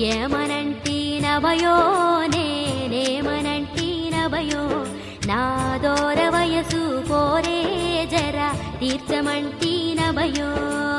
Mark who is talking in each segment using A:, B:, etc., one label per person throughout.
A: ఏమనంటీనవయో నేనేమనంటీనవయో నా దోర వయసు కోరే జర తీర్చమంటీనవయో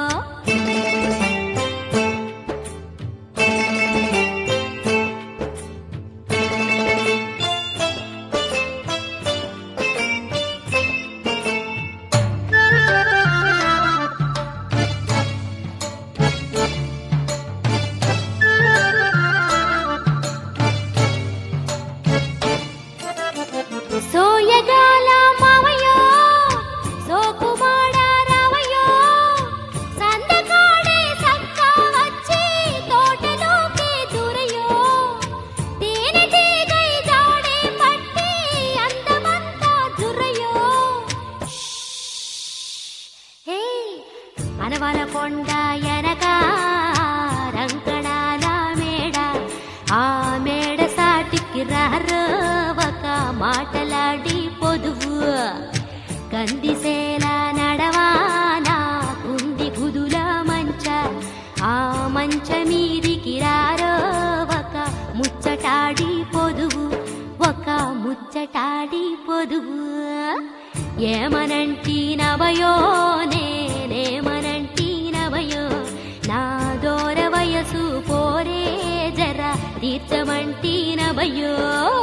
A: సోయగాల మావయో సోకుమాడ రావయో సందకాడే సక్కా వచ్చి తోటలోకి దూరయో తేనెటీగై జాడే పట్టి అందమంతా జుర్రయో హే అనవల కొండ ఎనక రంకణాల మేడ ఆ మేడ సాటికి రారవక మాటలాడి పొదువు కందిసేల నడవానా కుంది గుదుల మంచ ఆ మంచ మీదికి రారవక ముచ్చటాడి పొదువు ఒక ముచ్చటాడి పొదువు ఏమనంటీనవయో నేనేమనంటీనవయో నా దోర వయసు కోరే జర తీర్చమంటీనవయో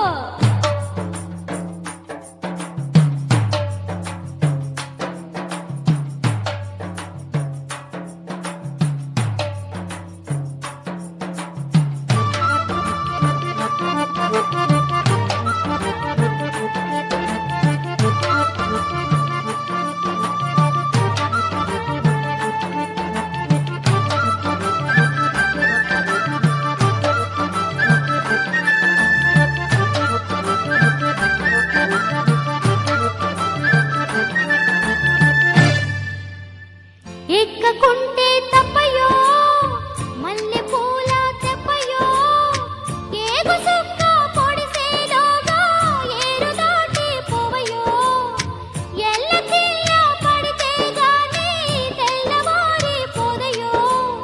A: ఎక్కకుంటే తప్పయో మల్లె పూల తెప్పయో ఏగు సుక్క పొడిసేలోగా ఏరు దాటి పోవయో ఎల్లకిల్ల పడితే గాని తెల్లవారి పోదయో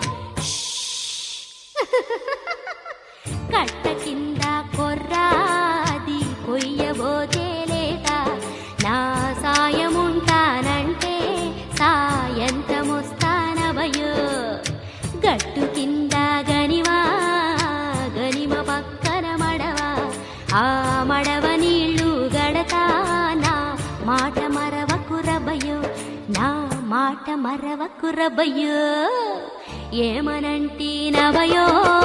A: కట్ట కింద కొర్రాది కొయ్యబోతే లేట నా సాయముంటానంటే సాయంతమొస్తానవయో గట్టు కింద గనిమ పక్కన మడవ ఆ మడవ నీళ్లు గడతా నా మాట మరవకురబయో నా మాట మరవకురబయో ఏమనంటీనవయో